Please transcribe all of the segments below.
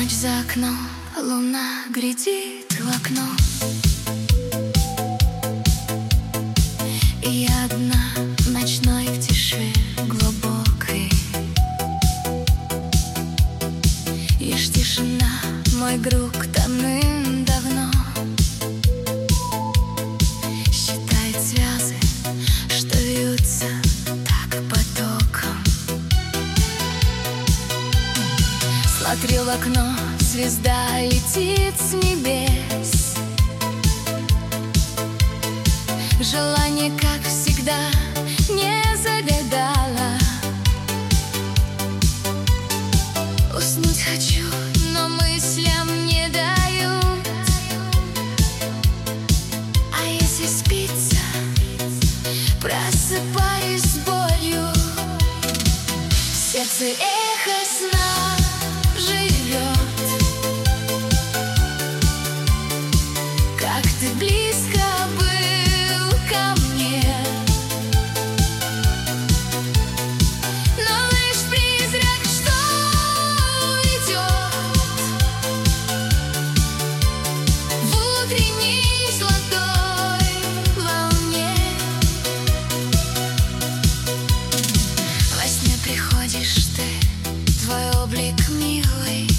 Ночь за окном, луна глядит в окно, и я одна в ночной в тиши глубокой. Лишь тишина, мой друг давным-давно считает звезды, что вьются так потоком. Смотрю в окно, звезда летит с небес. Желание, как всегда, не загадала. Уснуть хочу, но мыслям не дают. А если спится, просыпаюсь с болью. В сердце эхо сна живет. Как ты близко был ко мне, но лишь призрак, что уйдет в утренней золотой волне. Во сне приходишь ты, твой облик милый.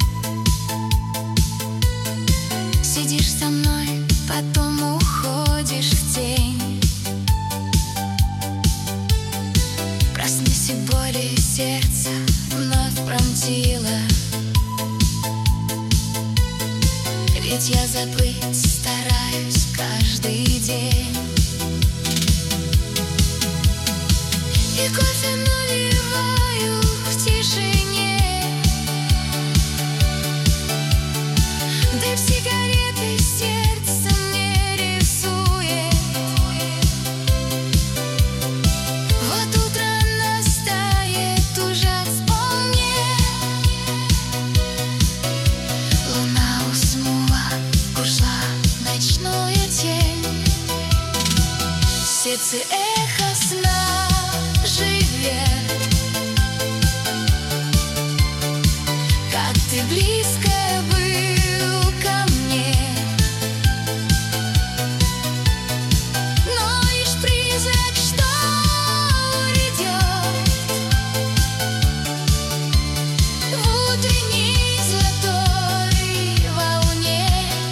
Сидишь со мной, потом уходишь в тень. Проснись, и боли сердце вновь пронзило. Ведь я забыть стараюсь каждый день. И кофе наливаю в тишине, дым сигареты сердце мне рисует. Вот утро настает уже вполне. Луна уснула, ушла ночную тень. В сердце эхо сна живет. Как ты близко был ко мне, но лишь призрак, что уйдет в утренней золотой волне.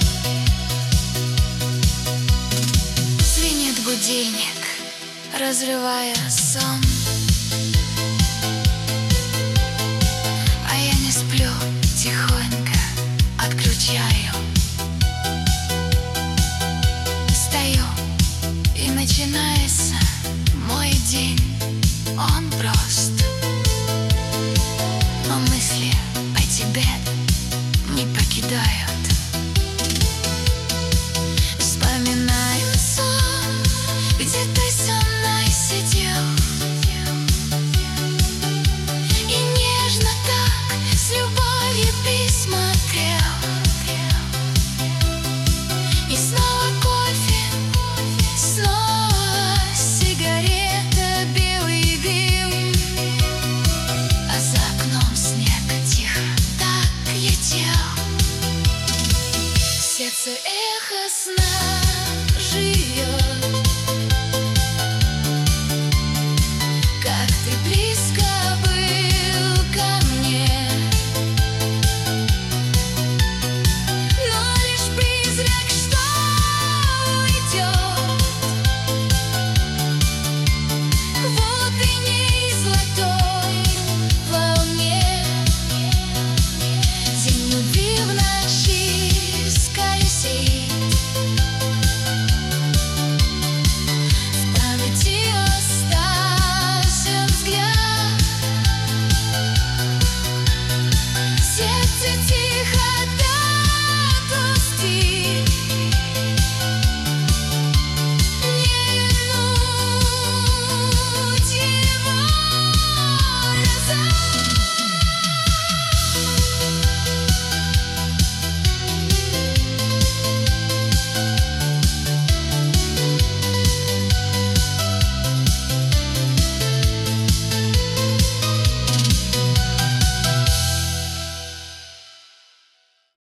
Звенит будильник, разрывая сон, а я не сплю, тихонько отключаю. Стою, и начинается мой день. Он прост, но мысли о тебе не покидают. Вспоминаю сон, где ты со мной сидел, и нежно так с любовью присмотрел. И снова кофе, снова сигарета, белый дым, а за окном снег тихо так летел. В сердце эхо сна